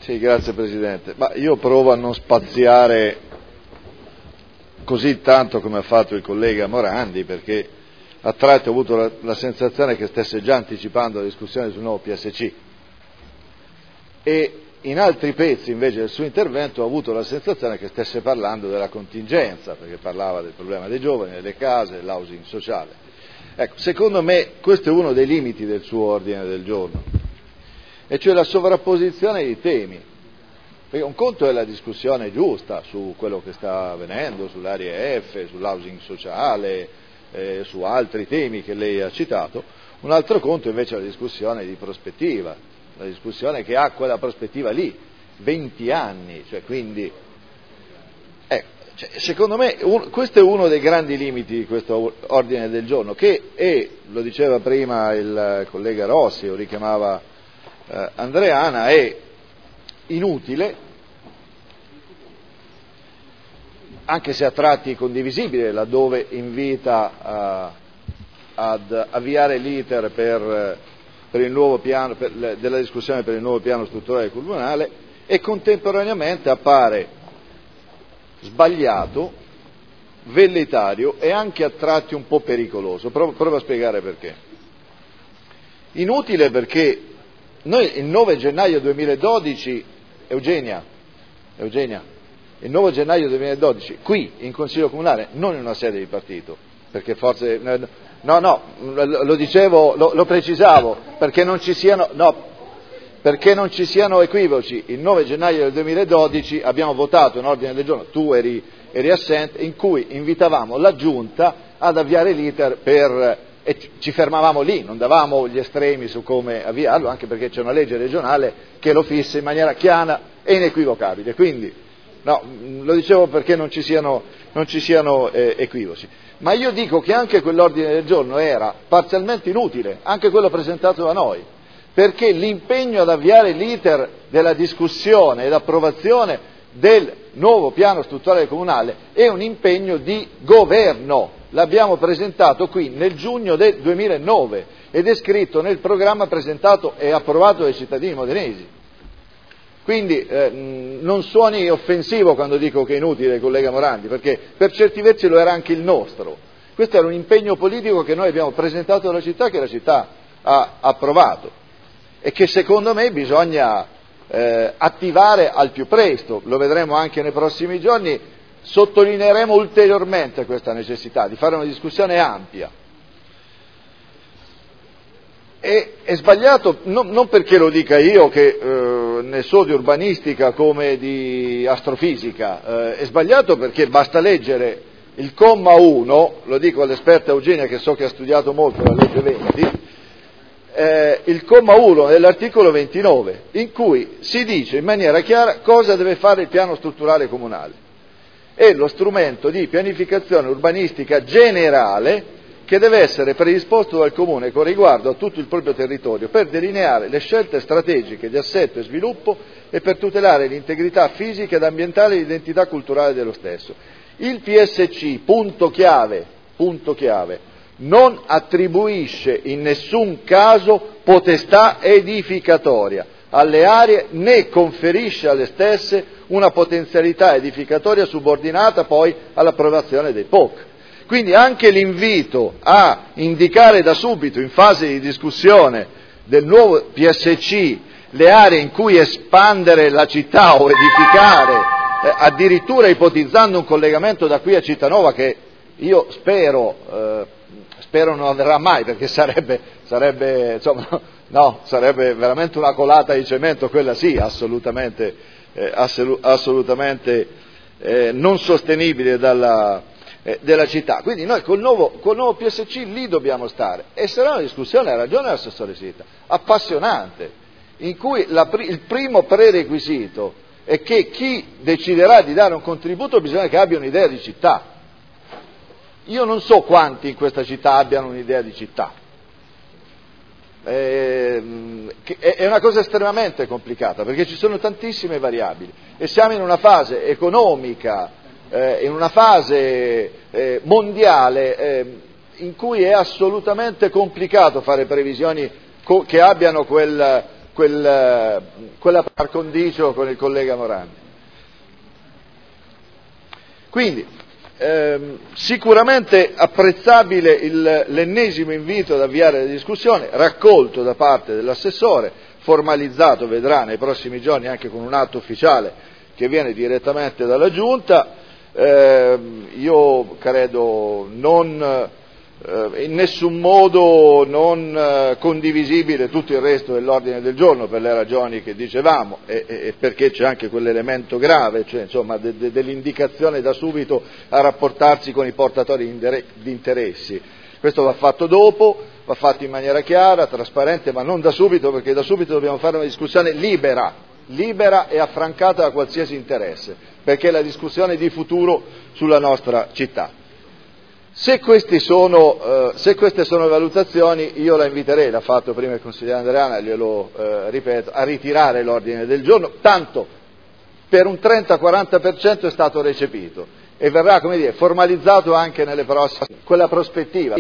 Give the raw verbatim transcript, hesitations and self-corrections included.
Sì, grazie Presidente. Ma io provo a non spaziare così tanto come ha fatto il collega Morandi, perché a tratti ho avuto la, la sensazione che stesse già anticipando la discussione sul nuovo P S C, e in altri pezzi invece del suo intervento ho avuto la sensazione che stesse parlando della contingenza, perché parlava del problema dei giovani, delle case, dell'housing sociale. Ecco, secondo me questo è uno dei limiti del suo ordine del giorno, e cioè la sovrapposizione di temi. Perché un conto è la discussione giusta su quello che sta avvenendo, sull'A R E F, sull'housing sociale, eh, su altri temi che lei ha citato, un altro conto invece è la discussione di prospettiva, la discussione che ha quella prospettiva lì, venti anni, cioè quindi, eh, cioè, secondo me un, questo è uno dei grandi limiti di questo ordine del giorno, che è, lo diceva prima il collega Rossi, o richiamava eh, Andreana, è inutile, anche se a tratti condivisibile, laddove invita uh, ad avviare l'iter per, per il nuovo piano, per, della discussione per il nuovo piano strutturale comunale, e contemporaneamente appare sbagliato, velleitario e anche a tratti un po' pericoloso. Provo, provo a spiegare perché. Inutile perché noi il nove gennaio duemiladodici, Eugenia, Eugenia, il nove gennaio duemiladodici, qui in Consiglio Comunale, non in una sede di partito, perché forse, no, no, lo dicevo, lo, lo precisavo, perché non ci siano, no, perché non ci siano equivoci, il nove gennaio del duemiladodici abbiamo votato un ordine del giorno, tu eri, eri assente, in cui invitavamo la Giunta ad avviare l'iter per, e ci fermavamo lì, non davamo gli estremi su come avviarlo, anche perché c'è una legge regionale che lo fissa in maniera chiara e inequivocabile, quindi no, lo dicevo perché non ci siano, non ci siano eh, equivoci. Ma io dico che anche quell'ordine del giorno era parzialmente inutile, anche quello presentato da noi, perché l'impegno ad avviare l'iter della discussione ed approvazione del nuovo piano strutturale comunale è un impegno di governo. L'abbiamo presentato qui nel giugno del duemilanove ed è scritto nel programma presentato e approvato dai cittadini modenesi. Quindi eh, non suoni offensivo quando dico che è inutile, collega Morandi, perché per certi versi lo era anche il nostro. Questo era un impegno politico che noi abbiamo presentato alla città, che la città ha approvato e che secondo me bisogna eh, attivare al più presto. Lo vedremo anche nei prossimi giorni, sottolineeremo ulteriormente questa necessità di fare una discussione ampia. E, è sbagliato non, non perché lo dica io, che eh, ne so di urbanistica come di astrofisica, eh, è sbagliato perché basta leggere il comma uno, lo dico all'esperta Eugenia che so che ha studiato molto la legge venti, eh, il comma uno dell'articolo ventinove, in cui si dice in maniera chiara cosa deve fare il piano strutturale comunale. È lo strumento di pianificazione urbanistica generale che deve essere predisposto dal Comune con riguardo a tutto il proprio territorio per delineare le scelte strategiche di assetto e sviluppo e per tutelare l'integrità fisica ed ambientale e l'identità culturale dello stesso. Il P S C, punto chiave, punto chiave, non attribuisce in nessun caso potestà edificatoria alle aree né conferisce alle stesse una potenzialità edificatoria subordinata poi all'approvazione dei P O C. Quindi anche l'invito a indicare da subito, in fase di discussione del nuovo P S C, le aree in cui espandere la città o edificare, eh, addirittura ipotizzando un collegamento da qui a Cittanova che io spero, eh, spero non avverrà mai, perché sarebbe, sarebbe, insomma, no, sarebbe veramente una colata di cemento, quella sì, assolutamente, eh, assolu- assolutamente eh, non sostenibile dalla... della città. Quindi noi col nuovo, col nuovo P S C lì dobbiamo stare, e sarà una discussione, ha ragione l'assessore Sitta, appassionante, in cui la, il primo prerequisito è che chi deciderà di dare un contributo bisogna che abbia un'idea di città. Io non so quanti in questa città abbiano un'idea di città, è una cosa estremamente complicata perché ci sono tantissime variabili e siamo in una fase economica, Eh, in una fase eh, mondiale eh, in cui è assolutamente complicato fare previsioni co- che abbiano quel, quel, quella par condicio con il collega Morandi. Quindi, ehm, sicuramente apprezzabile il, l'ennesimo invito ad avviare la discussione, raccolto da parte dell'assessore, formalizzato, vedrà nei prossimi giorni anche con un atto ufficiale che viene direttamente dalla Giunta. Eh, io credo non, eh, in nessun modo non eh, condivisibile tutto il resto dell'ordine del giorno per le ragioni che dicevamo e, e perché c'è anche quell'elemento grave, cioè insomma de, de, dell'indicazione da subito a rapportarsi con i portatori di interessi. Questo va fatto dopo, va fatto in maniera chiara, trasparente, ma non da subito, perché da subito dobbiamo fare una discussione libera, libera e affrancata da qualsiasi interesse, perché è la discussione di futuro sulla nostra città. Se, questi sono, eh, se queste sono le valutazioni, io la inviterei, l'ha fatto prima il consigliere Andreana, glielo eh, ripeto, a ritirare l'ordine del giorno, tanto per un trenta quaranta per cento è stato recepito e verrà, come dire, formalizzato anche nelle prossime, quella prospettiva.